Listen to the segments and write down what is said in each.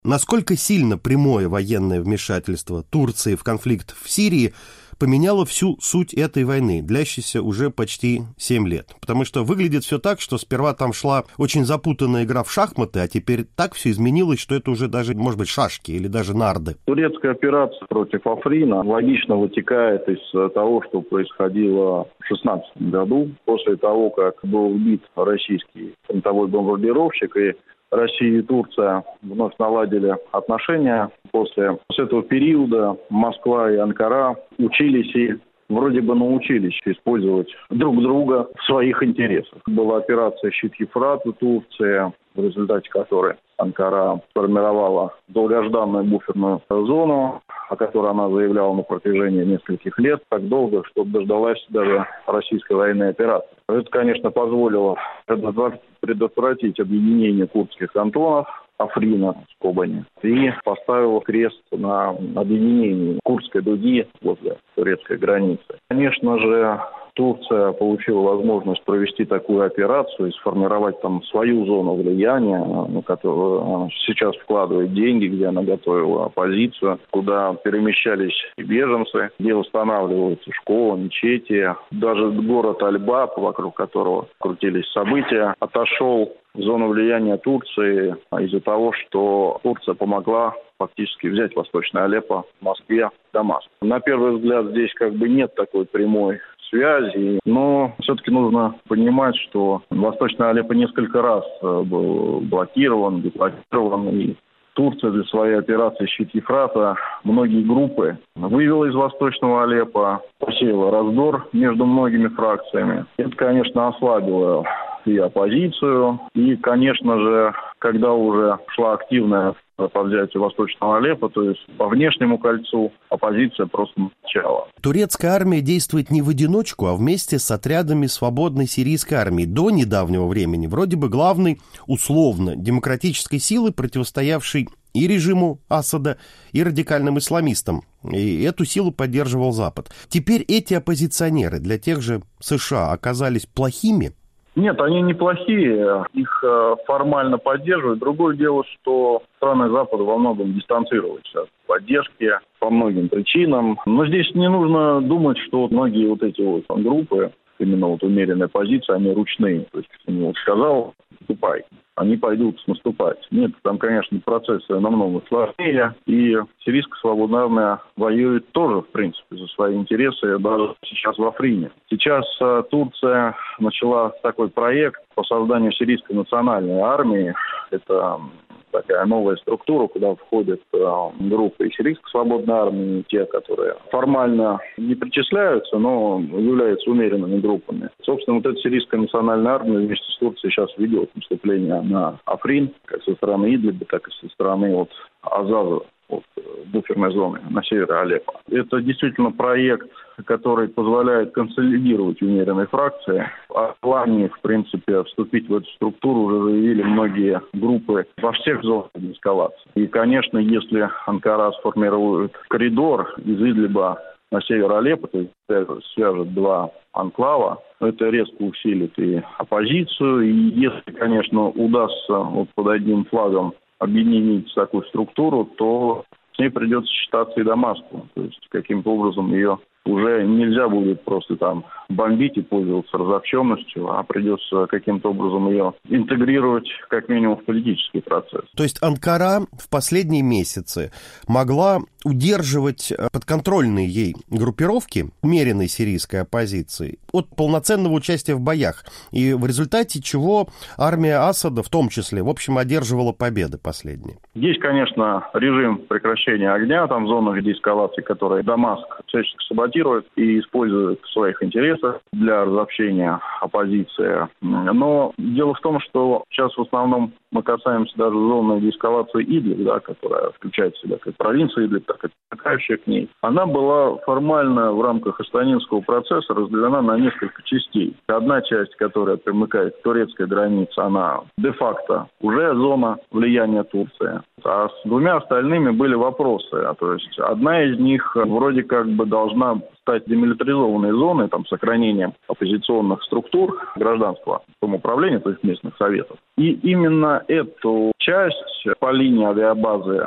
Насколько сильно прямое военное вмешательство Турции в конфликт в Сирии поменяло всю суть этой войны, длящейся уже почти 7 лет? Потому что выглядит все так, что сперва там шла очень запутанная игра в шахматы, а теперь так все изменилось, что это уже даже, может быть, шашки или даже нарды. Турецкая операция против Африна логично вытекает из того, что происходило в 2016 году, после того, как был убит российский фронтовой бомбардировщик, и Россия и Турция вновь наладили отношения. После этого периода Москва и Анкара учились и вроде бы научились использовать друг друга в своих интересах. Была операция «Щит Ефрата» Турции, в результате которой Анкара сформировала долгожданную буферную зону, о которой она заявляла на протяжении нескольких лет, так долго, что дождалась даже российской военной операции. Это, конечно, позволило предотвратить объединение курдских кантонов, Африна в Кобани, и поставило крест на объединении Курдской дуги возле турецкой границы. Конечно же, Турция получила возможность провести такую операцию и сформировать там свою зону влияния, на которую она сейчас вкладывает деньги, где она готовила оппозицию, куда перемещались и беженцы, где восстанавливаются школы, мечети. Даже город Аль-Баб, вокруг которого крутились события, отошел в зону влияния Турции из-за того, что Турция помогла фактически взять Восточное Алеппо в Москве, Дамаск. На первый взгляд здесь как бы нет такой прямой связи, но все-таки нужно понимать, что Восточное Алеппо несколько раз был блокирован, деблокирован, и Турция для своей операции «Щит Ефрата» многие группы вывела из Восточного Алеппо, посеяла раздор между многими фракциями. Это, конечно, ослабило и оппозицию, и, конечно же, когда уже шла активная по взятию Восточного Алеппо, то есть по внешнему кольцу оппозиция просто молчала. Турецкая армия действует не в одиночку, а вместе с отрядами свободной сирийской армии. До недавнего времени вроде бы главной, условно, демократической силы, противостоявшей и режиму Асада, и радикальным исламистам. И эту силу поддерживал Запад. Теперь эти оппозиционеры для тех же США оказались плохими? Нет, они не плохие, их формально поддерживают. Другое дело, что страны Запада во многом дистанцируются от поддержки по многим причинам. Но здесь не нужно думать, что многие вот эти вот группы, именно вот умеренная позиция, они ручные. То есть, если он сказал, наступай, они пойдут наступать. Нет, там, конечно, процессы намного сложнее. И сирийская свободная армия воюет тоже, в принципе, за свои интересы, даже сейчас в Африне. Сейчас Турция начала такой проект по созданию сирийской национальной армии. Это такая новая структура, куда входят группы и сирийской свободной армии, те, которые формально не причисляются, но являются умеренными группами. Собственно, вот эта сирийская национальная армия вместе с Турцией сейчас ведет наступление на Африн, как со стороны Идлиба, так и со стороны вот Азаза, вот, буферной зоны на севере Алеппо. Это действительно проект, который позволяет консолидировать умеренные фракции. О плане, в принципе, вступить в эту структуру уже заявили многие группы во всех зонах эскалации. И, конечно, если Анкара сформирует коридор из Идлиба на север Алеппо, то есть свяжет два анклава, это резко усилит и оппозицию. И если, конечно, удастся вот под одним флагом объединить такую структуру, то с ней придется считаться и Дамаску. То есть каким-то образом ее уже нельзя будет просто там бомбить и пользоваться разобщенностью, а придется каким-то образом ее интегрировать как минимум в политический процесс. То есть Анкара в последние месяцы могла удерживать подконтрольные ей группировки умеренной сирийской оппозиции от полноценного участия в боях, и в результате чего армия Асада в том числе, в общем, одерживала победы последние. Есть, конечно, режим прекращения огня, там зона деэскалации, которую Дамаск всячески саботирует и использует в своих интересах для разобщения оппозиции. Но дело в том, что сейчас в основном мы касаемся даже зоны деэскалации Идлиб, да, которая включает в себя как провинция Идлиб, так и примыкающая к ней. Она была формально в рамках Астанинского процесса разделена на несколько частей. Одна часть, которая примыкает к турецкой границе, она де-факто уже зона влияния Турции. А с двумя остальными были вопросы. То есть одна из них вроде как бы должна стать демилитаризованной зоной, там, сохранением оппозиционных структур гражданского самоуправления, то есть местных советов. И именно эту часть часть по линии авиабазы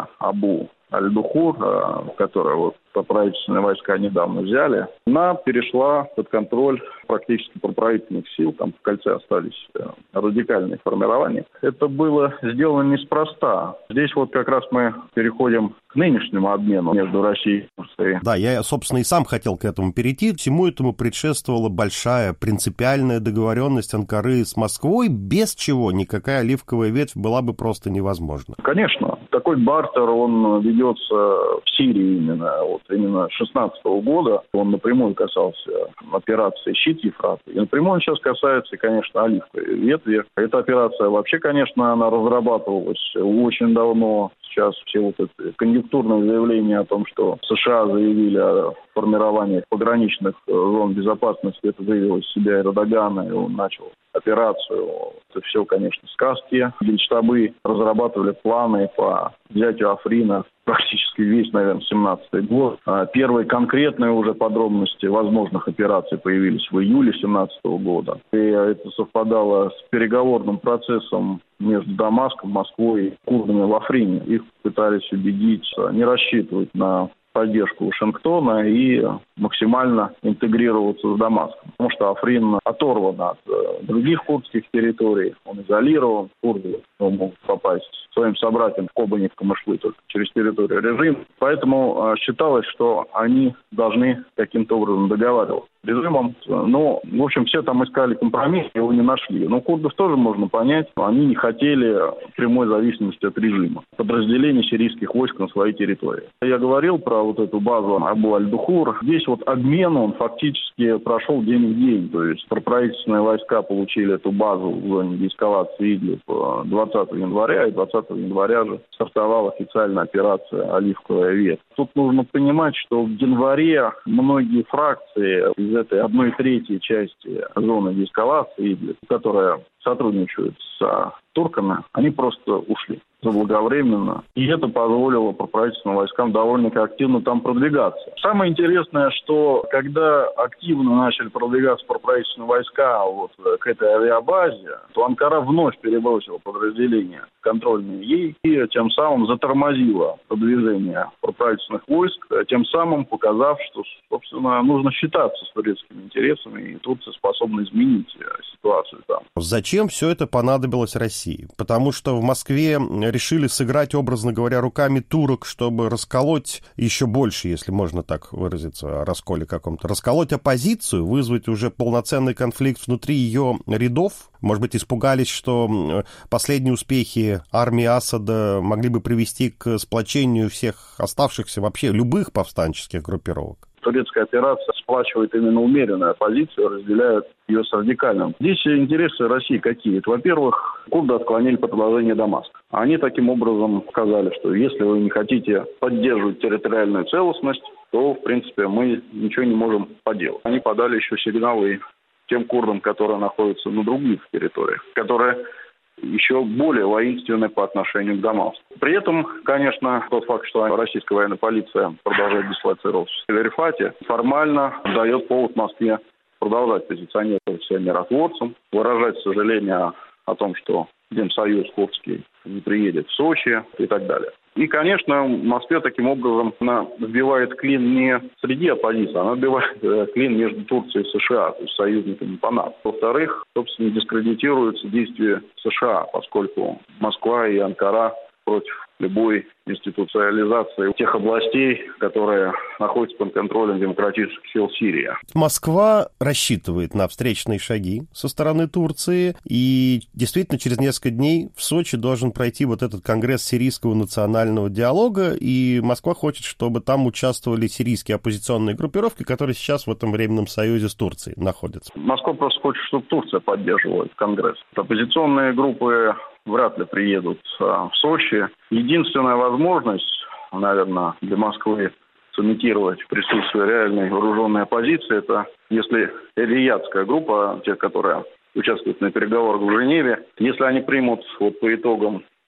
Абу-аль-Духур, которая вот правительственные войска недавно взяли, она перешла под контроль практически правительственных сил. Там в кольце остались радикальные формирования. Это было сделано неспроста. Здесь вот как раз мы переходим к нынешнему обмену между Россией и Турцией. Да, я, собственно, и сам хотел к этому перейти. Всему этому предшествовала большая принципиальная договоренность Анкары с Москвой, без чего никакая оливковая ветвь была бы просто невозможна. Конечно. Такой бартер, он ведется в Сирии именно 2016 года. Он напрямую касался операции «Щит Ефрата». И напрямую он сейчас касается, конечно, оливковой ветви. Эта операция вообще, конечно, она разрабатывалась очень давно. Сейчас все вот эти конъюнктурные заявления о том, что США заявили о формировании пограничных зон безопасности, это заявил из себя Эрдоган, и он начал операцию. Это все, конечно, сказки. Генштабы разрабатывали планы по взятию Африна практически весь, наверное, 17-й год. Первые конкретные уже подробности возможных операций появились в июле 17 года. И это совпадало с переговорным процессом между Дамаском, Москвой и курдами в Африне. Их пытались убедить не рассчитывать на поддержку Вашингтона и максимально интегрироваться с Дамаском. Потому что Африн оторван от других курдских территорий, он изолирован, курды могут попасть своим собратьям в Кобани, в Камышлы только через территорию режима. Поэтому считалось, что они должны каким-то образом договариваться с режимом. Но, в общем, все там искали компромисс, его не нашли. Но курдов тоже можно понять, они не хотели прямой зависимости от режима. Подразделений сирийских войск на своей территории. Я говорил про вот эту базу Абу-аль-Духур. Здесь вот обмен, он фактически прошел день в день. То есть правительственные войска получили эту базу в зоне деэскалации Идлиб 20 января, и 20 января же стартовала официальная операция «Оливковая ветвь». Тут нужно понимать, что в январе многие фракции из этой 1/3 части зоны деэскалации Идлиб, которая сотрудничают с турками, они просто ушли заблаговременно. И это позволило правительственным войскам довольно-таки активно там продвигаться. Самое интересное, что когда активно начали продвигаться правительственные войска к этой авиабазе, то Анкара вновь перебросила подразделения контрольные ей и тем самым затормозила продвижение правительственных войск, тем самым показав, что, собственно, нужно считаться с турецкими интересами, и Турция способна изменить ситуацию там. Зачем все это понадобилось России? Потому что в Москве решили сыграть, образно говоря, руками турок, чтобы расколоть еще больше, если можно так выразиться, о расколе каком-то, расколоть оппозицию, вызвать уже полноценный конфликт внутри ее рядов. Может быть, испугались, что последние успехи армии Асада могли бы привести к сплочению всех оставшихся вообще любых повстанческих группировок. Турецкая операция сплачивает именно умеренную оппозицию, разделяет ее с радикальным. Здесь интересы России какие? Во-первых, курды отклонили предложение Дамаска. Они таким образом сказали, что если вы не хотите поддерживать территориальную целостность, то, в принципе, мы ничего не можем поделать. Они подали еще сигналы тем курдам, которые находятся на других территориях, которые еще более воинственны по отношению к Дамаску. При этом, конечно, тот факт, что российская военная полиция продолжает дислоцироваться в Рифате, формально дает повод Москве продолжать позиционировать себя миротворцем, выражать сожаление о том, что Демсоюз курдский не приедет в Сочи и так далее. И, конечно, в Москве таким образом она вбивает клин не среди оппозиции, она вбивает клин между Турцией и США, то есть союзниками по НАТО. Во-вторых, собственно, дискредитируются действия США, поскольку Москва и Анкара против любой институциализации тех областей, которые находятся под контролем демократических сил Сирии. Москва рассчитывает на встречные шаги со стороны Турции, и действительно через несколько дней в Сочи должен пройти вот этот конгресс сирийского национального диалога, и Москва хочет, чтобы там участвовали сирийские оппозиционные группировки, которые сейчас в этом временном союзе с Турцией находятся. Москва просто хочет, чтобы Турция поддерживала этот конгресс. Оппозиционные группы вряд ли приедут в Сочи. Единственная возможность, наверное, для Москвы сымитировать присутствие реальной вооруженной оппозиции, это если риядская группа, те, которые участвуют на переговорах в Женеве, если они примут по итогам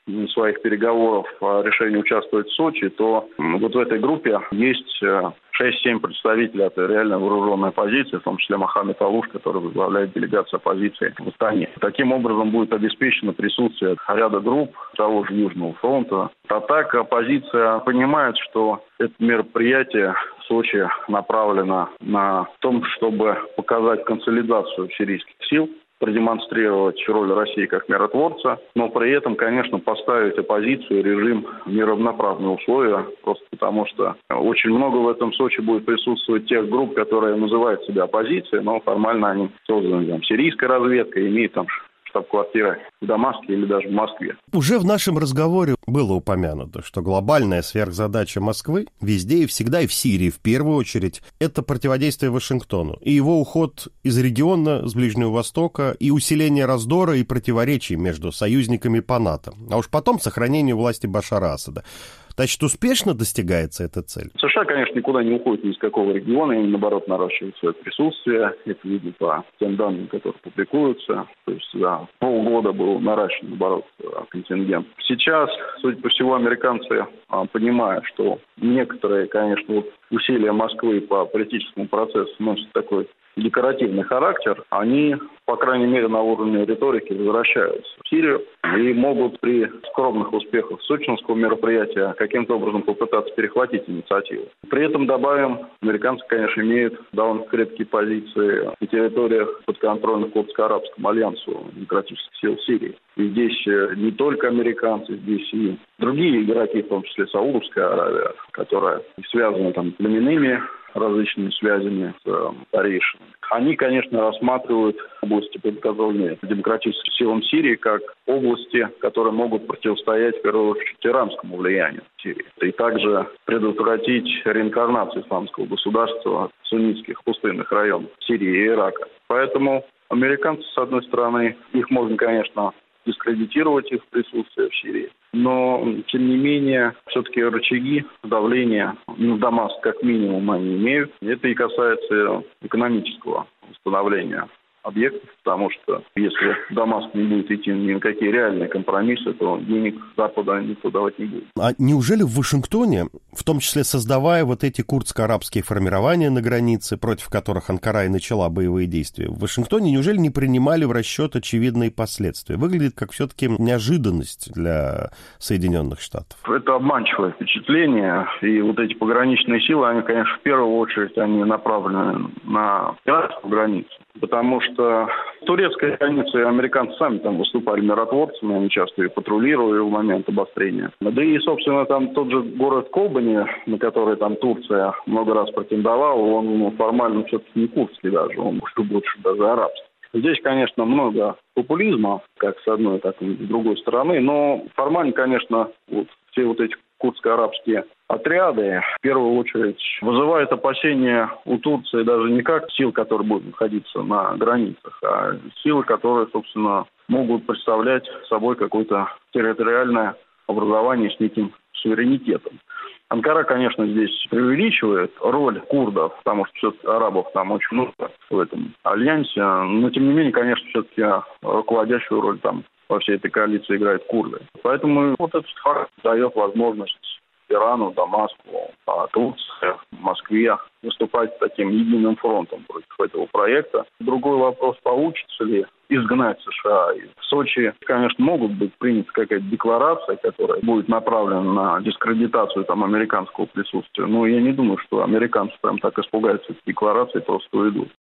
своих переговоров решение участвовать в Сочи, то вот в этой группе есть 6-7 представителей этой реально вооруженной оппозиции, в том числе Мохаммед Алуш, который возглавляет делегацию оппозиции в Астане. Таким образом будет обеспечено присутствие ряда групп того же Южного фронта. А так оппозиция понимает, что это мероприятие в Сочи направлено на том, чтобы показать консолидацию сирийских сил, продемонстрировать роль России как миротворца, но при этом, конечно, поставить оппозицию, режим в неравноправные условия, просто потому что очень много в этом Сочи будет присутствовать тех групп, которые называют себя оппозицией, но формально они созданы там сирийской разведкой, имеют там штаб-квартиры в Дамаске или даже в Москве. Уже в нашем разговоре было упомянуто, что глобальная сверхзадача Москвы везде и всегда, и в Сирии в первую очередь, это противодействие Вашингтону и его уход из региона, с Ближнего Востока, и усиление раздора и противоречий между союзниками по НАТО, а уж потом сохранение власти Башара Асада. Значит, успешно достигается эта цель? США, конечно, никуда не уходят ни из какого региона, и наоборот наращивают свое присутствие. Это видно по тем данным, которые публикуются. То есть за полгода был наращен, наоборот, контингент. Сейчас, судя по всему, американцы понимают, что некоторые, конечно, усилия Москвы по политическому процессу носят такой декоративный характер, они, по крайней мере, на уровне риторики возвращаются в Сирию и могут при скромных успехах сочинского мероприятия каким-то образом попытаться перехватить инициативу. При этом, добавим, американцы, конечно, имеют довольно крепкие позиции на территориях подконтрольных Курдско-Арабскому альянсу демократических сил Сирии. И здесь не только американцы, здесь и другие игроки, в том числе Саудовская Аравия, которая связана там с племенными различными связями с старейшинами. Они, конечно, рассматривают области подконтрольные демократическим силам Сирии как области, которые могут противостоять, в первую очередь, иранскому влиянию в Сирии. И также предотвратить реинкарнацию исламского государства в суннитских пустынных районах Сирии и Ирака. Поэтому американцы, с одной стороны, их можно, конечно, дискредитировать их присутствие в Сирии. Но, тем не менее, все-таки рычаги давления на Дамаск как минимум они имеют. Это и касается экономического восстановления объектов, потому что если Дамаск не будет идти ни на какие реальные компромиссы, то денег Запада никто давать не будет. А неужели в Вашингтоне, в том числе создавая вот эти курдско-арабские формирования на границе, против которых Анкара и начала боевые действия, в Вашингтоне неужели не принимали в расчет очевидные последствия? Выглядит как все-таки неожиданность для Соединенных Штатов. Это обманчивое впечатление, и вот эти пограничные силы, они, конечно, в первую очередь они направлены на иракскую границу. Потому что в турецкой границе американцы сами там выступали миротворцами, они часто и патрулировали в момент обострения. Да и, собственно, там тот же город Кобани, на который там Турция много раз претендовала, он формально все-таки не курдский даже, он больше даже арабский. Здесь, конечно, много популизма, как с одной, так и с другой стороны, но формально, конечно, вот все вот эти курдско-арабские отряды в первую очередь вызывают опасения у Турции даже не как сил, которые будут находиться на границах, а силы, которые, собственно, могут представлять собой какое-то территориальное образование с неким суверенитетом. Анкара, конечно, здесь преувеличивает роль курдов, потому что все-таки арабов там очень много в этом альянсе, но, тем не менее, конечно, все-таки руководящую роль там во всей этой коалиции играют курды. Поэтому вот этот факт дает возможность Ирану, Дамаску, Турции, Москве выступать таким единым фронтом против этого проекта. Другой вопрос, получится ли изгнать США. И в Сочи, конечно, могут быть приняты какая-то декларация, которая будет направлена на дискредитацию там американского присутствия. Но я не думаю, что американцы прям так испугаются этой декларации и просто уйдут.